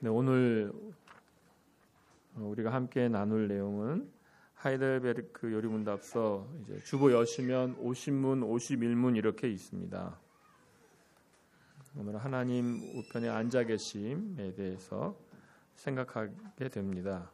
네, 오늘 우리가 함께 나눌 내용은 하이델베르크 요리문답서 이제 주보 여시면 50문, 51문 이렇게 있습니다. 오늘 하나님 우편에 앉아 계심에 대해서 생각하게 됩니다.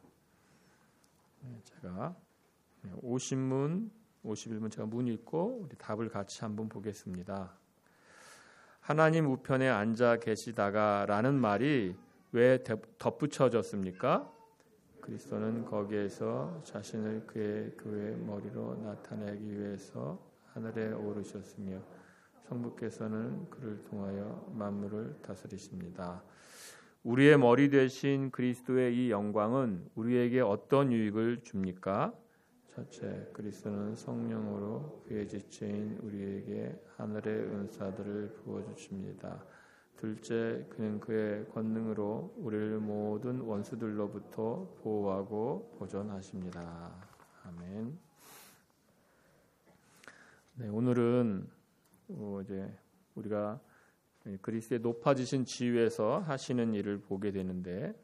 제가 50문, 51문 제가 문 읽고 우리 답을 같이 한번 보겠습니다. 하나님 우편에 앉아 계시다가 라는 말이 왜 덧붙여졌습니까? 그리스도는 거기에서 자신을 그의 교회의 머리로 나타내기 위해서 하늘에 오르셨으며 성부께서는 그를 통하여 만물을 다스리십니다. 우리의 머리 되신 그리스도의 이 영광은 우리에게 어떤 유익을 줍니까? 첫째, 그리스도는 성령으로 그의 지체인 우리에게 하늘의 은사들을 부어주십니다. 둘째, 그는 그의 권능으로 우리를 모든 원수들로부터 보호하고 보존하십니다. 아멘. 네, 오늘은 이제 우리가 그리스도의 높아지신 지위에서 하시는 일을 보게 되는데,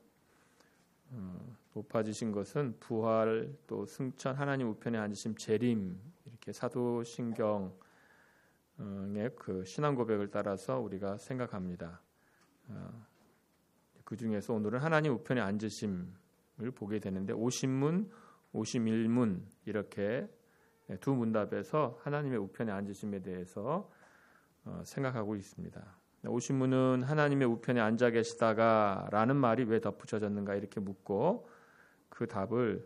높아지신 것은 부활 또 승천 하나님 우편에 앉으심 재림 이렇게 사도신경 그 신앙 고백을 따라서 우리가 생각합니다. 그 중에서 오늘은 하나님 우편에 앉으심을 보게 되는데 50문, 51문 이렇게 두 문답에서 하나님의 우편에 앉으심에 대해서 생각하고 있습니다. 50문은 하나님의 우편에 앉아 계시다가 라는 말이 왜 덧붙여졌는가 이렇게 묻고 그 답을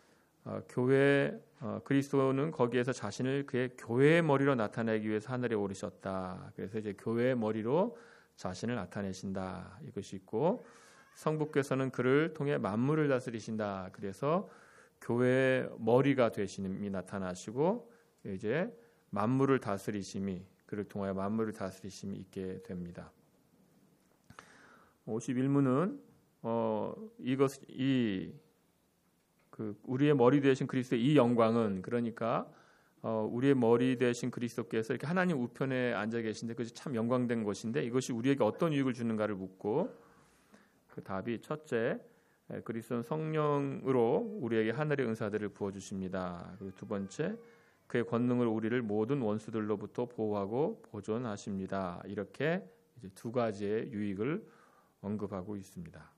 그리스도는 거기에서 자신을 그의 교회의 머리로 나타내기 위해서 하늘에 오르셨다. 그래서 이제 교회의 머리로 자신을 나타내신다. 이것이 있고 성부께서는 그를 통해 만물을 다스리신다. 그래서 교회의 머리가 되심이 나타나시고 이제 만물을 다스리심이 그를 통하여 만물을 다스리심이 있게 됩니다. 51문은 우리의 머리 되신 그리스도의 이 영광은 그러니까 우리의 머리 되신 그리스도께서 이렇게 하나님 우편에 앉아 계신데 그것이 참 영광된 것인데 이것이 우리에게 어떤 유익을 주는가를 묻고 그 답이 첫째, 그리스도는 성령으로 우리에게 하늘의 은사들을 부어주십니다. 그리고 두 번째, 그의 권능으로 우리를 모든 원수들로부터 보호하고 보존하십니다. 이렇게 이제 두 가지의 유익을 언급하고 있습니다.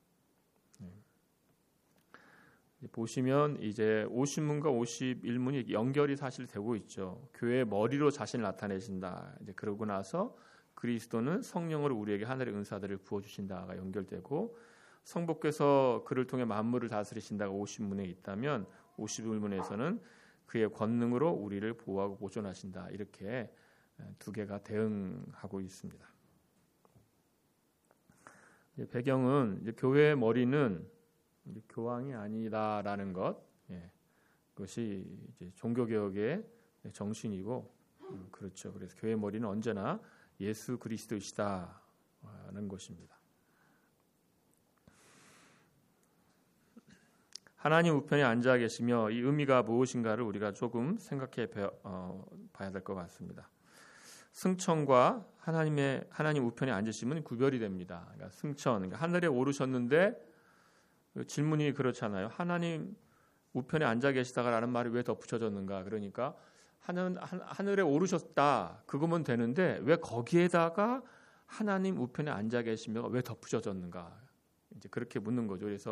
보시면 이제 50문과 51문이 연결이 사실 되고 있죠. 교회의 머리로 자신을 나타내신다. 이제 그러고 나서 그리스도는 성령으로 우리에게 하늘의 은사들을 부어주신다가 연결되고 성부께서 그를 통해 만물을 다스리신다가 50문에 있다면 51문에서는 그의 권능으로 우리를 보호하고 보존하신다. 이렇게 두 개가 대응하고 있습니다. 배경은 이제 교회의 머리는 교황이 아니다라는 것, 그것이 이제 종교개혁의 정신이고 그렇죠. 그래서 교회의 머리는 언제나 예수 그리스도이시다는 것입니다. 하나님 우편에 앉아 계시며 이 의미가 무엇인가를 우리가 조금 생각해 봐야 될 것 같습니다. 승천과 하나님 우편에 앉으심은 구별이 됩니다. 그러니까 승천, 그러니까 하늘에 오르셨는데 질문이 그렇잖아요. 하나님 우편에 앉아 계시다가라는 말이 왜 덧붙여졌는가? 그러니까 하늘에 오르셨다. 그거면 되는데 왜 거기에다가 하나님 우편에 앉아 계시며 왜 덧붙여졌는가? 이제 그렇게 묻는 거죠. 그래서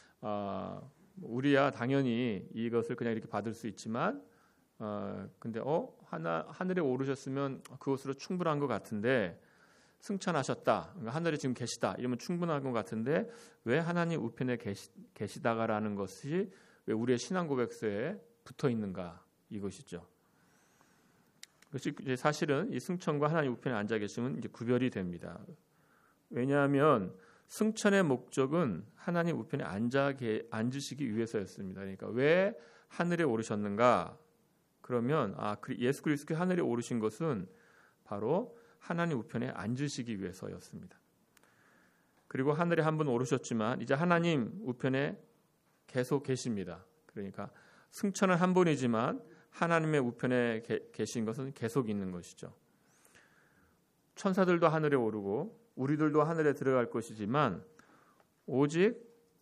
우리야 당연히 이것을 그냥 이렇게 받을 수 있지만 근데 하늘에 오르셨으면 그것으로 충분한 것 같은데 승천하셨다. 그러니까 하늘에 지금 계시다. 이러면 충분한 것 같은데 왜 하나님 우편에 계시다가라는 것이 왜 우리의 신앙 고백서에 붙어 있는가? 이것이죠. 그것이 이제 사실은 이 승천과 하나님 우편에 앉아 계시면 이제 구별이 됩니다. 왜냐하면 승천의 목적은 하나님 우편에 앉으시기 위해서였습니다. 그러니까 왜 하늘에 오르셨는가? 그러면 예수 그리스도의 하늘에 오르신 것은 바로 하나님 우편에 앉으시기 위해서였습니다. 그리고 하늘에 한 번 오르셨지만 이제 하나님 우편에 계속 계십니다. 그러니까 승천은 한 번이지만 하나님의 우편에 계신 것은 계속 있는 것이죠. 천사들도 하늘에 오르고 우리들도 하늘에 들어갈 것이지만 오직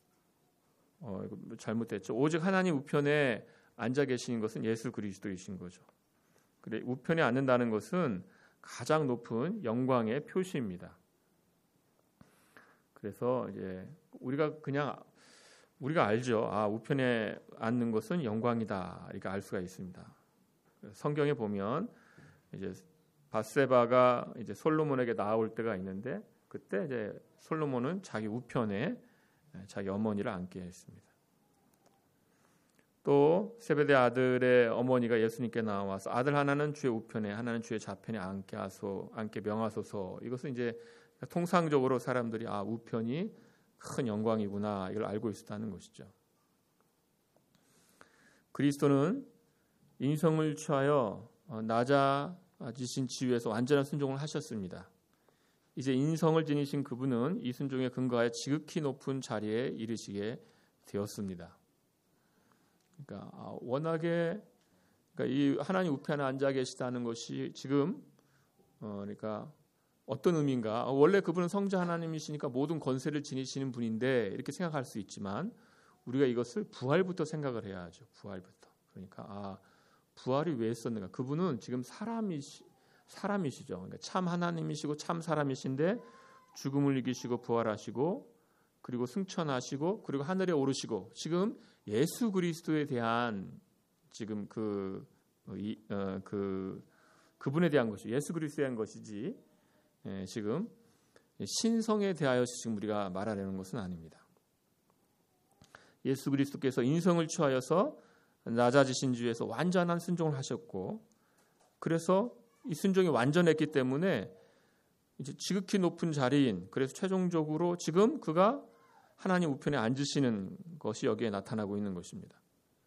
이거 잘못됐죠. 오직 하나님 우편에 앉아 계시는 것은 예수 그리스도이신 거죠. 그래, 우편에 앉는다는 것은 가장 높은 영광의 표시입니다. 그래서 이제 우리가 알죠. 우편에 앉는 것은 영광이다. 이렇게 알 수가 있습니다. 성경에 보면 이제 밧세바가 이제 솔로몬에게 나올 때가 있는데 그때 이제 솔로몬은 자기 우편에 자기 어머니를 앉게 했습니다. 또 세베대 아들의 어머니가 예수님께 나와서 아들 하나는 주의 우편에 하나는 주의 좌편에 앉게 명하소서. 이것은 이제 통상적으로 사람들이 우편이 큰 영광이구나 이걸 알고 있었다는 것이죠. 그리스도는 인성을 취하여 낮아지신 지위에서 완전한 순종을 하셨습니다. 이제 인성을 지니신 그분은 이 순종에 근거하여 지극히 높은 자리에 이르시게 되었습니다. 그러니까 워낙에 이 하나님 우편에 앉아 계시다는 것이 지금 그러니까 어떤 의미인가? 원래 그분은 성자 하나님이시니까 모든 권세를 지니시는 분인데 이렇게 생각할 수 있지만 우리가 이것을 부활부터 생각을 해야 하죠. 부활부터. 그러니까 부활이 왜 있었는가? 그분은 지금 사람이시죠. 그러니까 참 하나님이시고 참 사람이신데 죽음을 이기시고 부활하시고 그리고 승천하시고 그리고 하늘에 오르시고 지금 예수 그리스도에 대한 지금 그분에 대한 것이 예수 그리스도에 대한 것이지 지금 신성에 대하여 지금 우리가 말하려는 것은 아닙니다. 예수 그리스도께서 인성을 취하여서 낮아지신 주에서 완전한 순종을 하셨고 그래서 이 순종이 완전했기 때문에 이제 지극히 높은 자리인 그래서 최종적으로 지금 그가 하나님 우편에 앉으시는 것이 여기에 나타나고 있는 것입니다.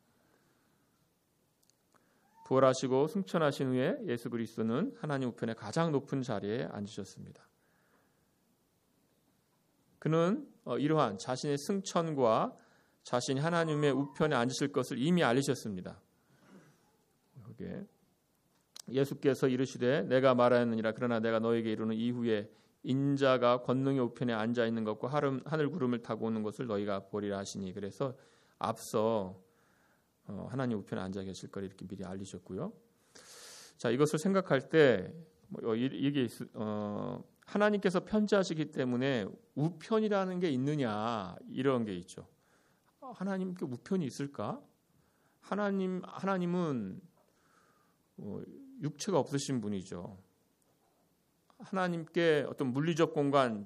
부활하시고 승천하신 후에 예수 그리스도는 하나님 우편의 가장 높은 자리에 앉으셨습니다. 그는 이러한 자신의 승천과 자신이 하나님의 우편에 앉으실 것을 이미 알리셨습니다. 예수께서 이르시되 내가 말하였느니라 그러나 내가 너에게 이르는 이후에 인자가 권능의 우편에 앉아 있는 것과 하늘 구름을 타고 오는 것을 너희가 보리라 하시니 그래서 앞서 하나님 우편에 앉아 계실 걸 이렇게 미리 알리셨고요. 자, 이것을 생각할 때 이게 하나님께서 편지하시기 때문에 우편이라는 게 있느냐 이런 게 있죠. 하나님께 우편이 있을까? 하나님은 육체가 없으신 분이죠. 하나님께 어떤 물리적 공간을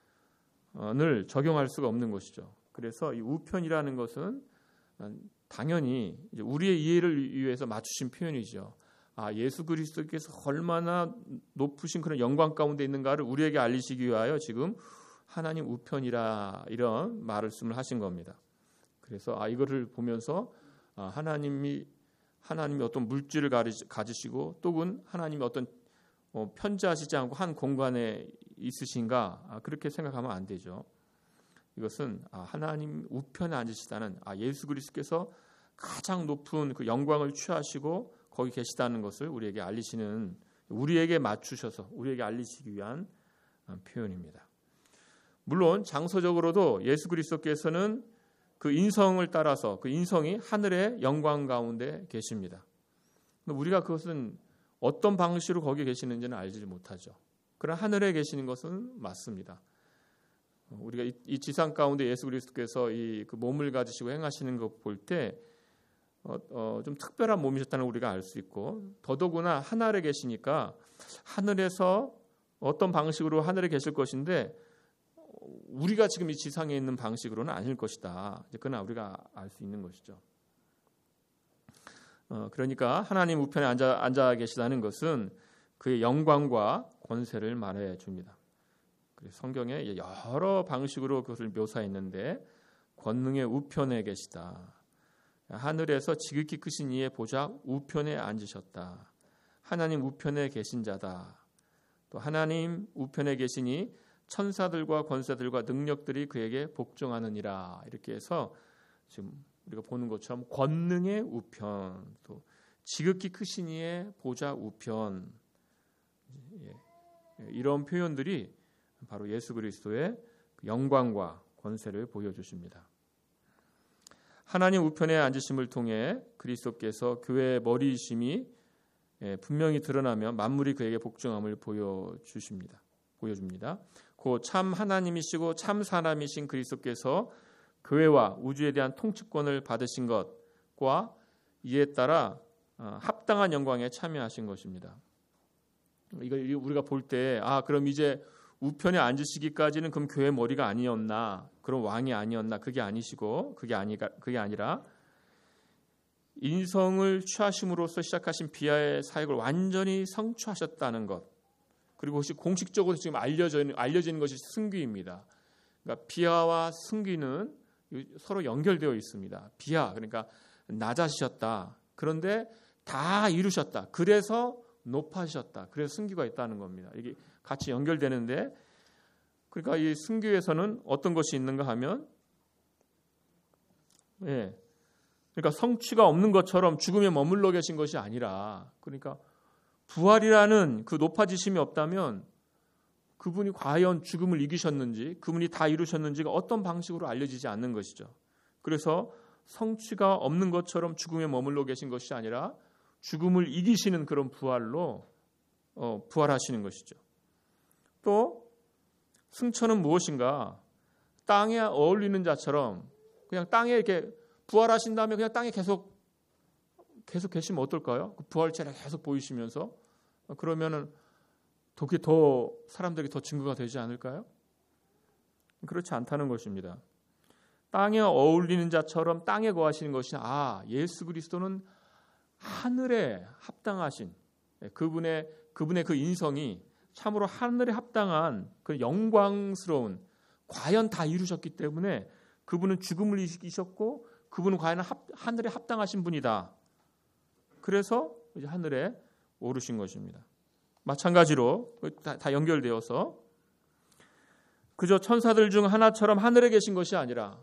적용할 수가 없는 것이죠. 그래서 이 우편이라는 것은 당연히 이제 우리의 이해를 위해서 맞추신 표현이죠. 예수 그리스도께서 얼마나 높으신 그런 영광 가운데 있는가를 우리에게 알리시기 위하여 지금 하나님 우편이라 이런 말씀을 하신 겁니다. 그래서 이거를 보면서 하나님이 어떤 물질을 가지시고 또는 하나님이 어떤 편지하시지 않고 한 공간에 있으신가 그렇게 생각하면 안 되죠. 이것은 하나님 우편에 앉으시다는 예수 그리스도께서 가장 높은 그 영광을 취하시고 거기 계시다는 것을 우리에게 알리시는 우리에게 맞추셔서 우리에게 알리시기 위한 표현입니다. 물론 장소적으로도 예수 그리스도께서는 그 인성을 따라서 그 인성이 하늘의 영광 가운데 계십니다. 우리가 그것은 어떤 방식으로 거기 계시는지는 알지 못하죠. 그러나 하늘에 계시는 것은 맞습니다. 우리가 이 지상 가운데 예수 그리스도께서 그 몸을 가지시고 행하시는 것 볼 때 좀 특별한 몸이셨다는 우리가 알 수 있고 더더구나 하늘에 계시니까 하늘에서 어떤 방식으로 하늘에 계실 것인데 우리가 지금 이 지상에 있는 방식으로는 아닐 것이다. 그러나 우리가 알 수 있는 것이죠. 그러니까 하나님 우편에 앉아 계시다는 것은 그의 영광과 권세를 말해 줍니다. 성경에 여러 방식으로 그것을 묘사했는데 권능의 우편에 계시다. 하늘에서 지극히 크신 이의 보좌 우편에 앉으셨다. 하나님 우편에 계신 자다. 또 하나님 우편에 계시니 천사들과 권세들과 능력들이 그에게 복종하느니라. 이렇게 해서 지금 우리가 보는 것처럼 권능의 우편, 또 지극히 크신 이의 보좌 우편, 이런 표현들이 바로 예수 그리스도의 영광과 권세를 보여주십니다. 하나님 우편에 앉으심을 통해 그리스도께서 교회의 머리이심이 분명히 드러나며 만물이 그에게 복종함을 보여줍니다. 곧 참 하나님이시고 참 사람이신 그리스도께서 교회와 우주에 대한 통치권을 받으신 것과 이에 따라 합당한 영광에 참여하신 것입니다. 이걸 우리가 볼 때 그럼 이제 우편에 앉으시기까지는 그럼 교회 머리가 아니었나, 그럼 왕이 아니었나? 그게 아니시고 그게 아니라 인성을 취하심으로써 시작하신 비하의 사역을 완전히 성취하셨다는 것. 그리고 그것이 공식적으로 지금 알려지는 것이 승귀입니다. 그러니까 비하와 승귀는 서로 연결되어 있습니다. 비하 그러니까 낮아지셨다. 그런데 다 이루셨다. 그래서 높아지셨다. 그래서 승귀가 있다는 겁니다. 이게 같이 연결되는데, 그러니까 이 승귀에서는 어떤 것이 있는가 하면, 그러니까 성취가 없는 것처럼 죽음에 머물러 계신 것이 아니라, 그러니까 부활이라는 그 높아지심이 없다면 그분이 과연 죽음을 이기셨는지, 그분이 다 이루셨는지가 어떤 방식으로 알려지지 않는 것이죠. 그래서 성취가 없는 것처럼 죽음에 머물러 계신 것이 아니라 죽음을 이기시는 그런 부활로 부활하시는 것이죠. 또 승천은 무엇인가? 땅에 어울리는 자처럼 그냥 땅에 이렇게 부활하신 다음에 그냥 땅에 계속 계시면 어떨까요? 그 부활체를 계속 보이시면서 그러면은 그게 더 사람들이 더 증거가 되지 않을까요? 그렇지 않다는 것입니다. 땅에 어울리는 자처럼 땅에 거하시는 것이 예수 그리스도는 하늘에 합당하신 그분의 그 인성이 참으로 하늘에 합당한 그 영광스러운, 과연 다 이루셨기 때문에 그분은 죽음을 이기셨고 그분은 과연 하늘에 합당하신 분이다. 그래서 이제 하늘에 오르신 것입니다. 마찬가지로 다 연결되어서 그저 천사들 중 하나처럼 하늘에 계신 것이 아니라,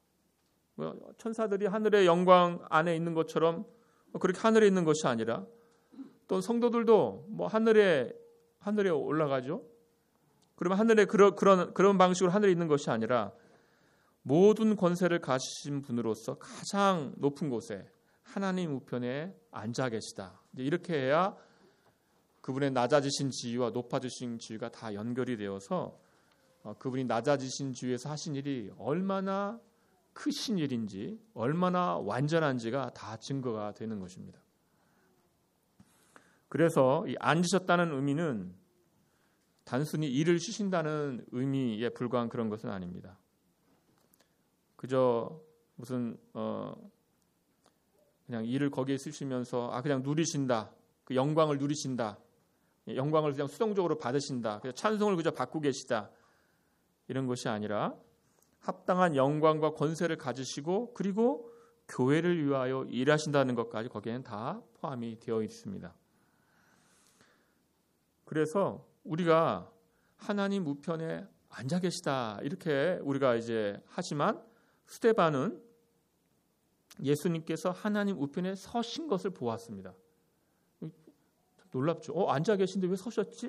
천사들이 하늘의 영광 안에 있는 것처럼 그렇게 하늘에 있는 것이 아니라, 또 성도들도 하늘에 올라가죠. 그러면 하늘에 그런 방식으로 하늘에 있는 것이 아니라 모든 권세를 가지신 분으로서 가장 높은 곳에 하나님 우편에 앉아 계시다. 이렇게 해야 그분의 낮아지신 지위와 높아지신 지위가 다 연결이 되어서 그분이 낮아지신 지위에서 하신 일이 얼마나 크신 일인지, 얼마나 완전한지가 다 증거가 되는 것입니다. 그래서 이 앉으셨다는 의미는 단순히 일을 쉬신다는 의미에 불과한 그런 것은 아닙니다. 그저 무슨 그냥 일을 거기에 쓰시면서 그냥 누리신다, 그 영광을 누리신다, 영광을 그냥 수동적으로 받으신다, 그냥 찬송을 그저 받고 계시다, 이런 것이 아니라 합당한 영광과 권세를 가지시고 그리고 교회를 위하여 일하신다는 것까지 거기에는 다 포함이 되어 있습니다. 그래서 우리가 하나님 우편에 앉아 계시다 이렇게 우리가 이제 하지만, 스데반은 예수님께서 하나님 우편에 서신 것을 보았습니다. 놀랍죠. 앉아 계신데 왜 서셨지?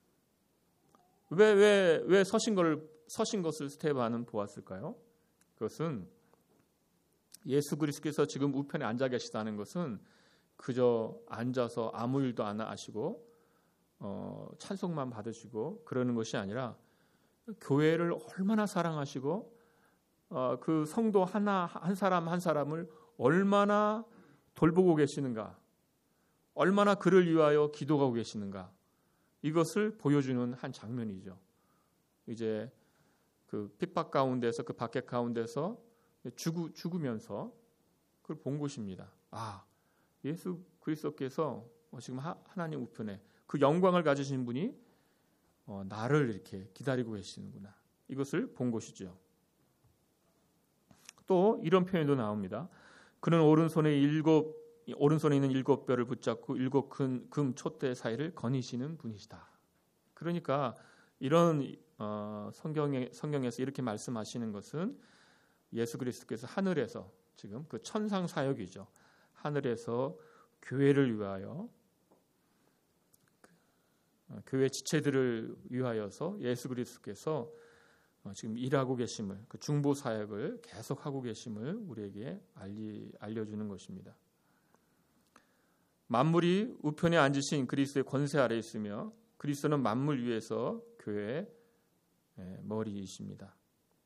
왜 서신 것을 스데반은 보았을까요? 그것은 예수 그리스도께서 지금 우편에 앉아 계시다는 것은 그저 앉아서 아무 일도 안 하시고 찬송만 받으시고 그러는 것이 아니라, 교회를 얼마나 사랑하시고 그 성도 한 사람 한 사람을 얼마나 돌보고 계시는가, 얼마나 그를 위하여 기도하고 계시는가, 이것을 보여주는 한 장면이죠. 이제 그 핍박 가운데서, 그 박해 가운데서 죽으면서 그걸 본 것입니다. 예수 그리스도께서 지금 하나님 우편에 그 영광을 가지신 분이 나를 이렇게 기다리고 계시는구나, 이것을 본 것이죠. 또 이런 표현도 나옵니다. 그는 오른손에 있는 7뼈를 붙잡고 7 금 촛대 사이를 거니시는 분이시다. 그러니까 이런 성경에서 이렇게 말씀하시는 것은 예수 그리스도께서 하늘에서 지금 그 천상 사역이죠. 하늘에서 교회를 위하여, 교회 지체들을 위하여서 예수 그리스도께서 지금 일하고 계심을, 그 중보 사역을 계속하고 계심을 우리에게 알려주는 것입니다. 만물이 우편에 앉으신 그리스도의 권세 아래 있으며 그리스도는 만물 위에서 교회의 머리이십니다.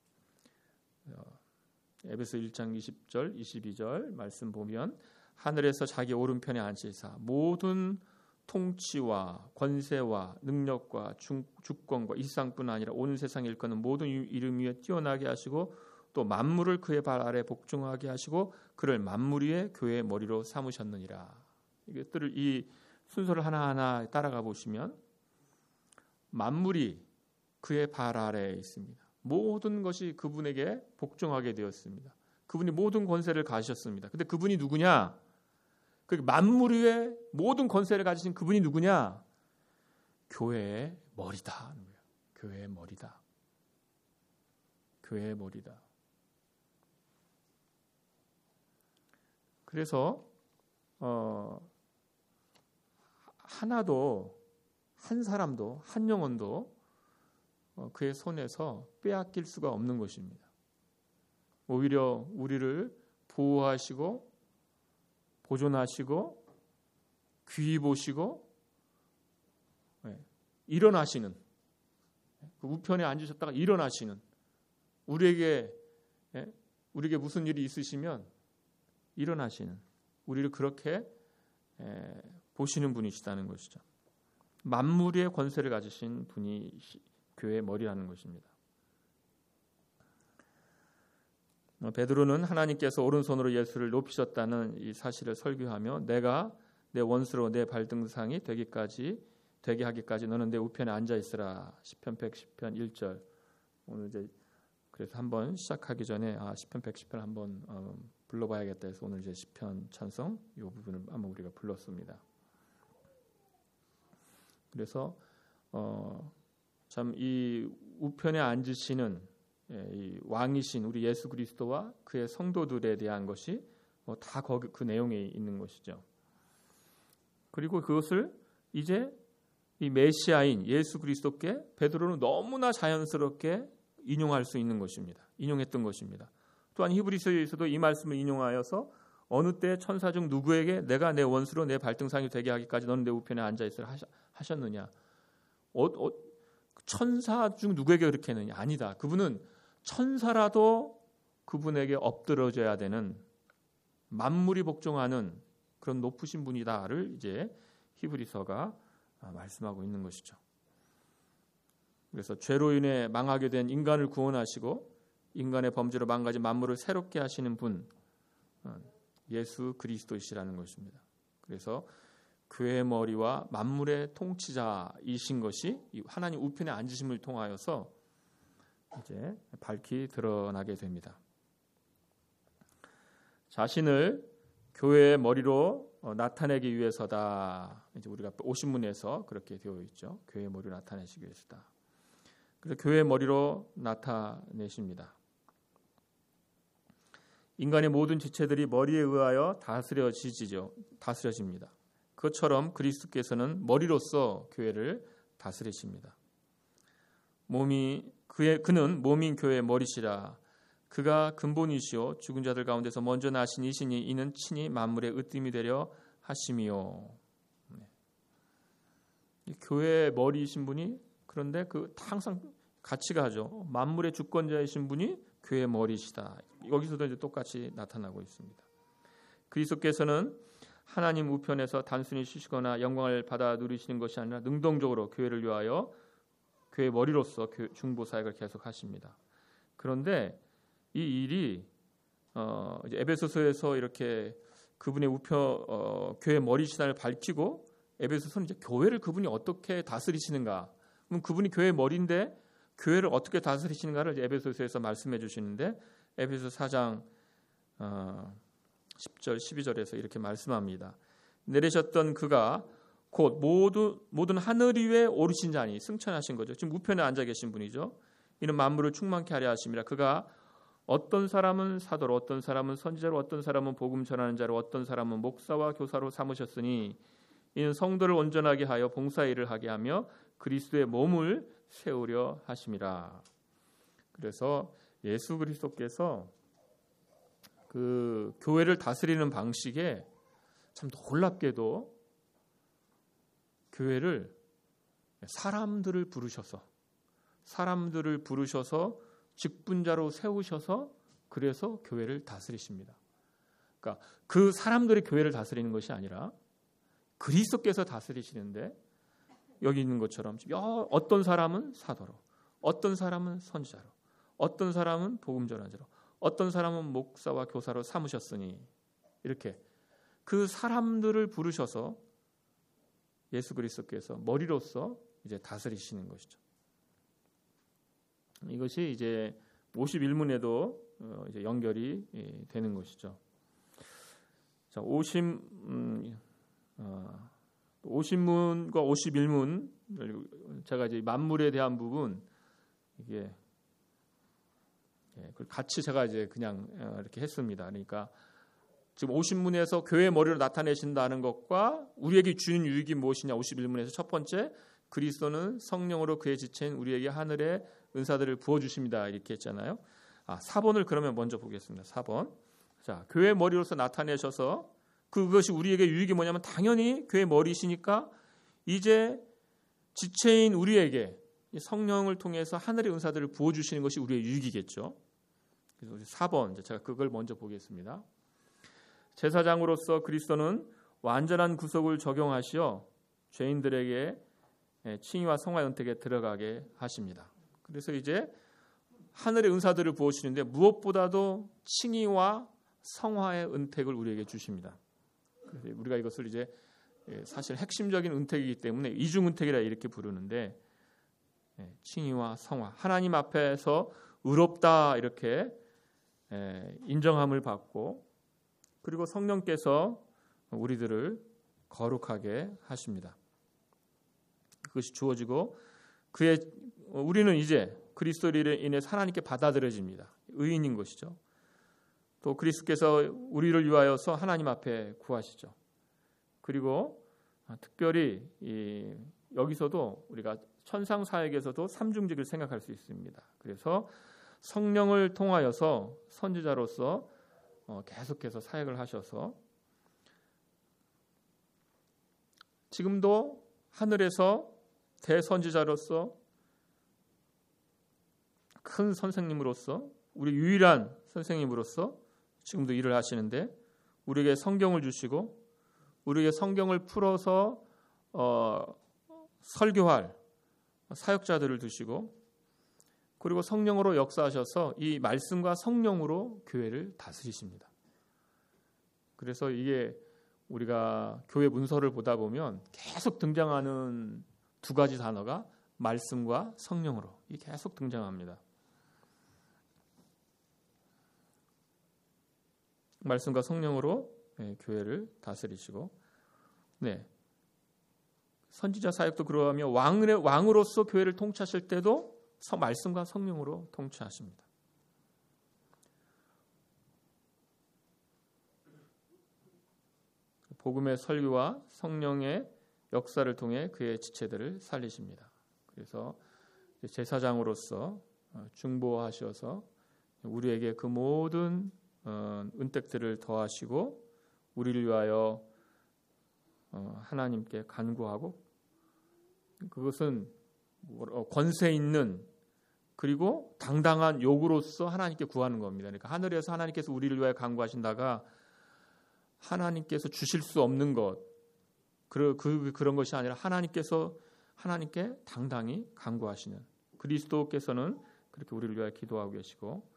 에베소 1장 20절 22절 말씀 보면 하늘에서 자기 오른편에 앉으사 모든 통치와 권세와 능력과 주권과 이 세상뿐 아니라 온 세상에 일컫는 모든 이름 위에 뛰어나게 하시고 또 만물을 그의 발 아래 복종하게 하시고 그를 만물 위에 교회의 머리로 삼으셨느니라. 이것들을 이 순서를 하나하나 따라가 보시면 만물이 그의 발 아래에 있습니다. 모든 것이 그분에게 복종하게 되었습니다. 그분이 모든 권세를 가지셨습니다. 근데 그분이 누구냐? 그 만물 위에 모든 권세를 가지신 그분이 누구냐? 교회의 머리다. 교회의 머리다. 교회의 머리다. 그래서 하나도 한 사람도 한 영혼도 그의 손에서 빼앗길 수가 없는 것입니다. 오히려 우리를 보호하시고 보존하시고 귀히 보시고 일어나시는, 그 우편에 앉으셨다가 일어나시는, 우리에게 무슨 일이 있으시면 일어나시는, 우리를 그렇게 보시는 분이시다는 것이죠. 만물의 권세를 가지신 분이 교회의 머리라는 것입니다. 베드로는 하나님께서 오른손으로 예수를 높이셨다는 이 사실을 설교하며 내가 내 원수로 내 발등상이 되게 하기까지 너는 내 우편에 앉아 있으라. 시편 110편 1절. 오늘 이제 그래서 한번 시작하기 전에 시편 110편 한번 불러봐야겠다 해서 오늘 이제 시편 찬송 이 부분을 한번 우리가 불렀습니다. 그래서 참 이 우편에 앉으시는 이 왕이신 우리 예수 그리스도와 그의 성도들에 대한 것이 다 거기 그 내용에 있는 것이죠. 그리고 그것을 이제 이 메시아인 예수 그리스도께 베드로는 너무나 자연스럽게 인용할 수 있는 것입니다. 인용했던 것입니다. 또한 히브리서에서도 이 말씀을 인용하여서 어느 때 천사 중 누구에게 내가 내 원수로 내 발등상이 되게 하기까지 너는 내 우편에 앉아 있으라 하셨느냐? 천사 중 누구에게 그렇게 했느냐? 아니다. 그분은 천사라도 그분에게 엎드러져야 되는, 만물이 복종하는 그런 높으신 분이다를 이제 히브리서가 말씀하고 있는 것이죠. 그래서 죄로 인해 망하게 된 인간을 구원하시고 인간의 범죄로 망가진 만물을 새롭게 하시는 분, 예수 그리스도이시라는 것입니다. 그래서 교회의 머리와 만물의 통치자이신 것이 하나님 우편에 앉으심을 통하여서 이제 밝히 드러나게 됩니다. 자신을 교회의 머리로 나타내기 위해서다. 이제 우리가 오신문에서 그렇게 되어 있죠. 교회의 머리로 나타내시기 위해서다. 그래서 교회의 머리로 나타내십니다. 인간의 모든 지체들이 머리에 의하여 다스려집니다. 그것처럼 그리스도께서는 머리로서 교회를 다스리십니다. 그는 몸인 교회의 머리시라. 그가 근본이시오 죽은 자들 가운데서 먼저 나신 이시니 이는 친히 만물의 으뜸이 되려 하심이요. 교회의 머리이신 분이, 그런데 항상 같이 가죠. 만물의 주권자이신 분이 교회의 머리시다. 여기서도 이제 똑같이 나타나고 있습니다. 그리스도께서는 하나님 우편에서 단순히 쉬시거나 영광을 받아 누리시는 것이 아니라 능동적으로 교회를 위하여 교회 머리로서 중보 사역을 계속하십니다. 그런데 이 일이 이제 에베소서에서 이렇게 그분의 교회 머리시다를 밝히고 에베소서는 이제 교회를 그분이 어떻게 다스리시는가? 그럼 그분이 교회 머리인데 교회를 어떻게 다스리시는가를 에베소서에서 말씀해 주시는데 에베소 4장 10절 12절에서 이렇게 말씀합니다. 내리셨던 그가 곧 모든 하늘 위에 오르신 자니, 승천하신 거죠. 지금 우편에 앉아 계신 분이죠. 이는 만물을 충만케 하려 하심이라. 그가 어떤 사람은 사도로, 어떤 사람은 선지자로, 어떤 사람은 복음 전하는 자로, 어떤 사람은 목사와 교사로 삼으셨으니 이는 성도를 온전하게 하여 봉사 일을 하게 하며 그리스도의 몸을 세우려 하심이라. 그래서 예수 그리스도께서 그 교회를 다스리는 방식에 참 놀랍게도 교회를 사람들을 부르셔서 직분자로 세우셔서 그래서 교회를 다스리십니다. 그러니까 그 사람들이 교회를 다스리는 것이 아니라 그리스도께서 다스리시는데 여기 있는 것처럼 어떤 사람은 사도로, 어떤 사람은 선지자로, 어떤 사람은 복음 전환자로, 어떤 사람은 목사와 교사로 삼으셨으니 이렇게 그 사람들을 부르셔서 예수 그리스도께서 머리로서 이제 다스리시는 것이죠. 이것이 이제 51문에도 이제 연결이 되는 것이죠. 자, 50문과 51문 제가 이제 만물에 대한 부분 이게 같이 제가 이제 그냥 이렇게 했습니다. 그러니까 지금 50문에서 교회의 머리로 나타내신다는 것과 우리에게 주는 유익이 무엇이냐 51문에서 첫 번째 그리스도는 성령으로 그의 지체인 우리에게 하늘의 은사들을 부어주십니다. 이렇게 했잖아요. 4번을 그러면 먼저 보겠습니다. 4번. 자, 교회 머리로서 나타내셔서 그것이 우리에게 유익이 뭐냐면 당연히 교회 머리시니까 이제 지체인 우리에게 성령을 통해서 하늘의 은사들을 부어주시는 것이 우리의 유익이겠죠. 그래서 4번 제가 그걸 먼저 보겠습니다. 제사장으로서 그리스도는 완전한 구속을 적용하시어 죄인들에게 칭의와 성화의 은택에 들어가게 하십니다. 그래서 이제 하늘의 은사들을 부어주시는데 무엇보다도 칭의와 성화의 은택을 우리에게 주십니다. 그래서 우리가 이것을 이제 사실 핵심적인 은택이기 때문에 이중 은택이라 이렇게 부르는데 칭의와 성화, 하나님 앞에서 의롭다 이렇게 인정함을 받고 그리고 성령께서 우리들을 거룩하게 하십니다. 그것이 주어지고 우리는 이제 그리스도로 인해서 하나님께 받아들여집니다. 의인인 것이죠. 또 그리스도께서 우리를 위하여서 하나님 앞에 구하시죠. 그리고 특별히 여기서도 우리가 천상 사역에서도 삼중직을 생각할 수 있습니다. 그래서 성령을 통하여서 선지자로서 계속해서 사역을 하셔서 지금도 하늘에서 대선지자로서 큰 선생님으로서 우리 유일한 선생님으로서 지금도 일을 하시는데 우리에게 성경을 주시고 우리에게 성경을 풀어서 설교할 사역자들을 두시고 그리고 성령으로 역사하셔서 이 말씀과 성령으로 교회를 다스리십니다. 그래서 이게 우리가 교회 문서를 보다 보면 계속 등장하는 두 가지 단어가 말씀과 성령으로 이게 계속 등장합니다. 말씀과 성령으로 교회를 다스리시고 선지자 사역도 그러하며 왕으로서 교회를 통치하실 때도 말씀과 성령으로 통치하십니다. 복음의 설교와 성령의 역사를 통해 그의 지체들을 살리십니다. 그래서 제사장으로서 중보하셔서 우리에게 그 모든 은택들을 더하시고 우리를 위하여 하나님께 간구하고 그것은 권세 있는 그리고 당당한 요구로서 하나님께 구하는 겁니다. 그러니까 하늘에서 하나님께서 우리를 위하여 간구하신다가 하나님께서 주실 수 없는 것 그런 것이 아니라 하나님께 당당히 간구하시는 그리스도께서는 그렇게 우리를 위하여 기도하고 계시고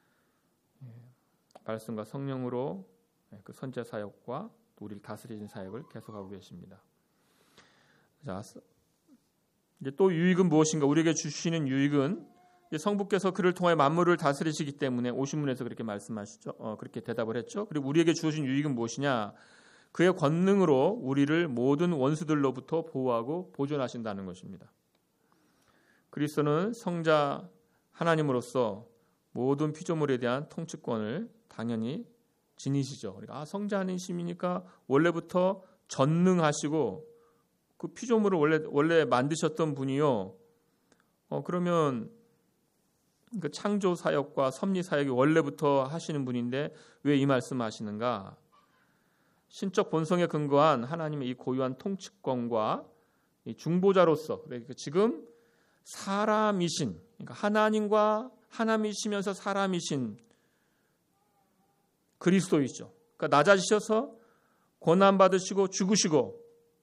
말씀과 성령으로 그 선지자 사역과 우리를 다스리는 사역을 계속하고 계십니다. 자, 이제 또 유익은 무엇인가? 우리에게 주시는 유익은 성부께서 그를 통하여 만물을 다스리시기 때문에 50문에서 그렇게 말씀하시죠. 그렇게 대답을 했죠. 그리고 우리에게 주신 유익은 무엇이냐? 그의 권능으로 우리를 모든 원수들로부터 보호하고 보존하신다는 것입니다. 그리스도는 성자 하나님으로서 모든 피조물에 대한 통치권을 당연히 지니시죠. 그러니까 성자님이니까 원래부터 전능하시고 그 피조물을 원래 만드셨던 분이요. 그러면 그 창조 사역과 섭리 사역이 원래부터 하시는 분인데 왜 이 말씀하시는가? 신적 본성에 근거한 하나님의 이 고유한 통치권과 이 중보자로서, 그러니까 지금 사람이신, 그러니까 하나님과 하나님이시면서 사람이신 그리스도이죠. 그러니까 낮아지셔서 고난 받으시고 죽으시고,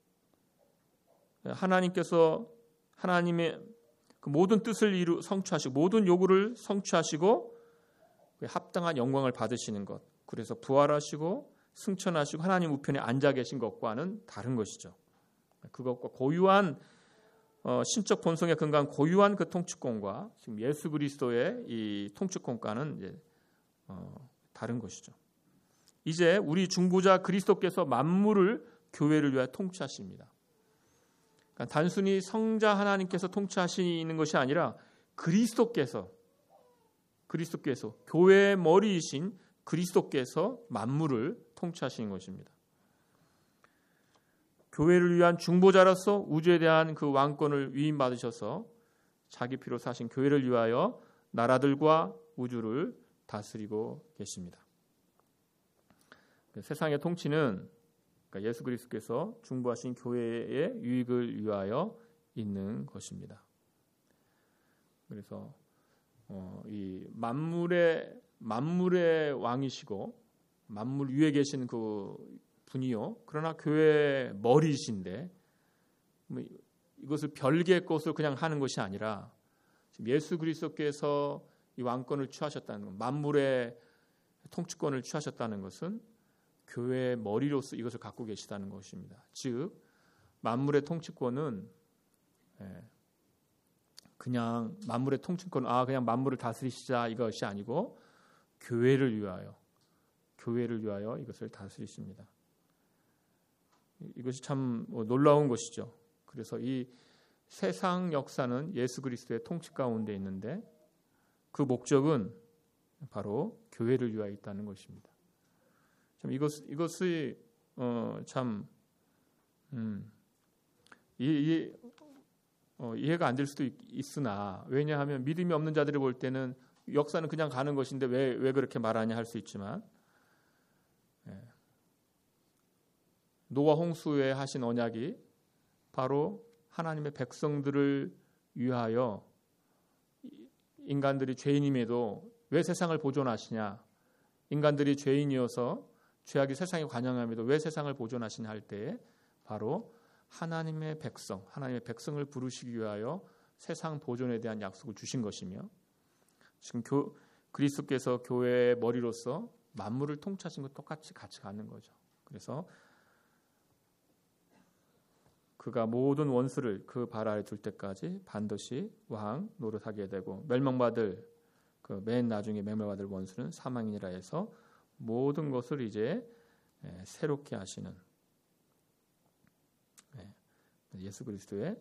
하나님께서 하나님의 그 모든 뜻을 성취하시고 모든 요구를 성취하시고 합당한 영광을 받으시는 것, 그래서 부활하시고 승천하시고 하나님 우편에 앉아 계신 것과는 다른 것이죠. 그것과 고유한 신적 본성에 근거한 고유한 그 통치권과 지금 예수 그리스도의 이 통치권과는 이제 다른 것이죠. 이제 우리 중보자 그리스도께서 만물을 교회를 위하여 통치하십니다. 그러니까 단순히 성자 하나님께서 통치하시는 것이 아니라 그리스도께서 교회의 머리이신 그리스도께서 만물을 통치하시는 것입니다. 교회를 위한 중보자로서 우주에 대한 그 왕권을 위임받으셔서 자기 피로 사신 교회를 위하여 나라들과 우주를 다스리고 계십니다. 세상의 통치는 그러니까 예수 그리스도께서 중보하신 교회의 유익을 위하여 있는 것입니다. 그래서 이 만물의 왕이시고 만물 위에 계신 그 분이요, 그러나 교회의 머리이신데 이것을 별개의 것으로 그냥 하는 것이 아니라 지금 예수 그리스도께서 이 왕권을 취하셨다는 것, 만물의 통치권을 취하셨다는 것은 교회의 머리로서 이것을 갖고 계시다는 것입니다. 즉 만물의 통치권은 그냥 만물의 통치권, 그냥 만물을 다스리시자 이것이 아니고 교회를 위하여 이것을 다스리십니다. 이것이 참 놀라운 것이죠. 그래서 이 세상 역사는 예수 그리스도의 통치 가운데 있는데 그 목적은 바로 교회를 위하여 있다는 것입니다. 참 이것이 참 이해가 안 될 수도 있으나, 왜냐하면 믿음이 없는 자들이 볼 때는 역사는 그냥 가는 것인데 왜 그렇게 말하냐 할 수 있지만, 노아 홍수에 하신 언약이 바로 하나님의 백성들을 위하여 인간들이 죄인임에도 왜 세상을 보존하시냐, 인간들이 죄인이어서 죄악이 세상에 관영함에도 왜 세상을 보존하시냐 할 때에 바로 하나님의 백성을 부르시기 위하여 세상 보존에 대한 약속을 주신 것이며, 지금 그리스도께서 교회의 머리로서 만물을 통치하신 것 똑같이 같이 가는 거죠. 그래서 그가 모든 원수를 그 발 아래 둘 때까지 반드시 왕 노릇하게 되고, 멸망받을 그 맨 나중에 멸망받을 원수는 사망이니라 해서 모든 것을 이제 새롭게 하시는 예수 그리스도의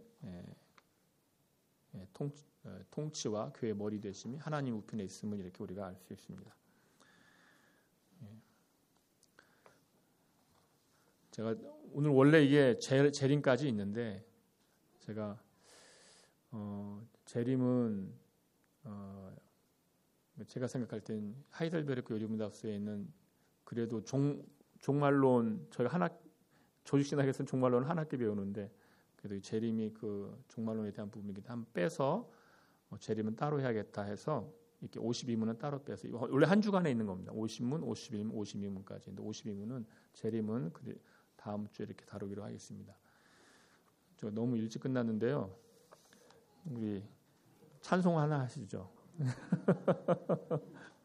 통치와 교회의 머리 되심이 하나님 우편에 있음을 이렇게 우리가 알 수 있습니다. 제가 오늘 원래 이게 재림까지 있는데, 제가 재림은 제가 생각할 땐 하이델베르크 요리문답서에 있는, 그래도 종말론, 저희가 조직신학에서는 종말론을 한 학기 배우는데, 그래도 이 재림이 그 종말론에 대한 부분이기도 한번 빼서 재림은 따로 해야겠다 해서 이렇게 52문은 따로 빼서, 원래 한 주간에 있는 겁니다. 50문, 51문, 52문까지. 근데 52문은 재림은 다음 주에 이렇게 다루기로 하겠습니다. 저 너무 일찍 끝났는데요. 우리 찬송 하나 하시죠.